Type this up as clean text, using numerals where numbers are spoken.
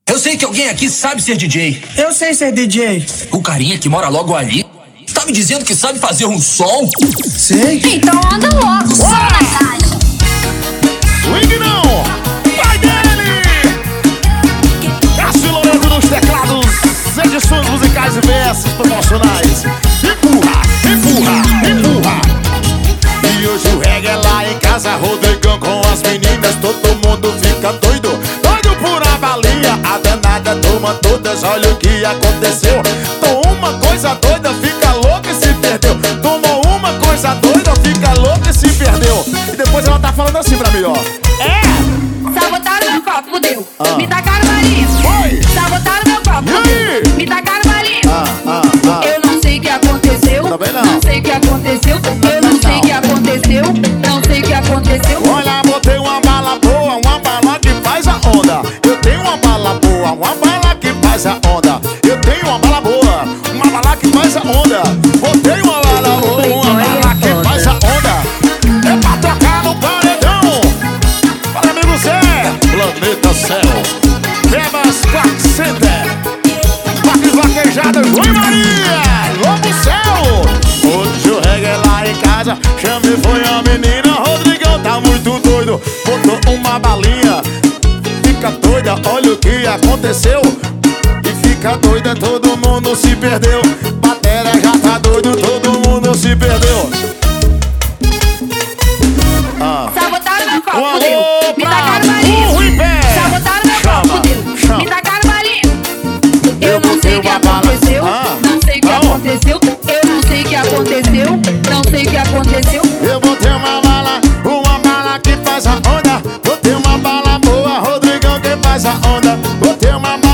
Eu sei que alguém aqui sabe ser DJ. Eu sei ser DJ. O carinha que mora logo ali tá me dizendo que sabe fazer um som? Sei. Então anda logo, só na caixa. Swing não! Vai dele! Cássio Lourenço nos teclados, edições musicais e versos promocionais. Empurra, empurra, empurra. E hoje o reggae é lá em casa, Rodrigão com as meninas. Todo mundo fica doido, doido por a balinha. A danada toma todas, olha o que aconteceu. Tomou uma coisa doida, fica louca e se perdeu. Tomou uma coisa doida, fica louca e se perdeu. E depois ela tá falando assim pra mim, ó. Sabotaram meu copo, deu. Me tacaram malinha. Foi. Sabotaram meu copo, E aí? deu. Me tacaram malinha. Eu não sei o que aconteceu. Também não. Não sei o que aconteceu. Eu não sei o que aconteceu. Não sei o que aconteceu. Olha, botei uma bala boa, uma bala que faz a onda. Eu tenho uma bala boa, uma bala que faz a onda. Eu tenho uma bala boa, uma bala que faz a onda. Botei uma bala boa, uma bala que faz a onda. É pra tocar no paredão. Fala, amigo Zé, Planeta Céu, Bebas Quark Center, Parques Vaquejadas, Rui Maria, Lobo Céu. Hoje o reggae é lá em casa, chamei foi a menina. Rodrigão tá muito doido, botou uma balinha. Fica doida, olha o que aconteceu. E fica doida, todo mundo se perdeu. Batera já tá doido, todo mundo se perdeu. Sabotaram meu Um copo, alô deu. Me pra tacaram malinha. Burro em Pé. Sabotaram meu copo, deu. Me tacaram malinha. Eu não sei o que aconteceu. Não sei o que aconteceu. Eu não sei o que aconteceu. Não sei o que aconteceu. Eu botei uma bala que faz a onda. Botei uma bala boa, Rodrigão que faz a onda. Botei uma bala